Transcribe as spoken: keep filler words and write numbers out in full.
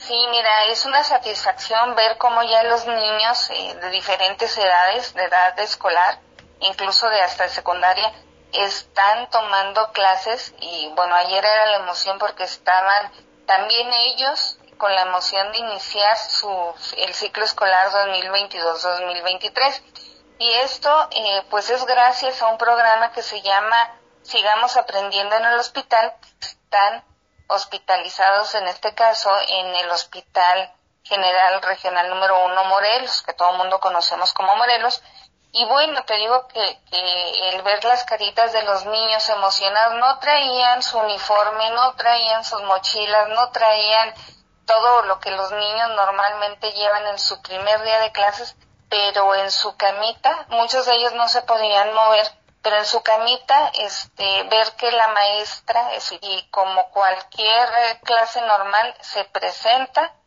Sí, mira, es una satisfacción ver cómo ya los niños eh, de diferentes edades, de edad escolar, incluso de hasta secundaria, están tomando clases y bueno, ayer era la emoción porque estaban también ellos con la emoción de iniciar su el ciclo escolar dos mil veintidós dos mil veintitrés. Y esto eh, pues es gracias a un programa que se llama Sigamos Aprendiendo en el Hospital. Están hospitalizados en este caso en el Hospital General Regional número uno Morelos, que todo el mundo conocemos como Morelos. Y bueno, te digo que, que el ver las caritas de los niños emocionados, no traían su uniforme, no traían sus mochilas, no traían todo lo que los niños normalmente llevan en su primer día de clases, pero en su camita, muchos de ellos no se podían mover, pero en su camita, este, ver que la maestra, y como cualquier clase normal, se presenta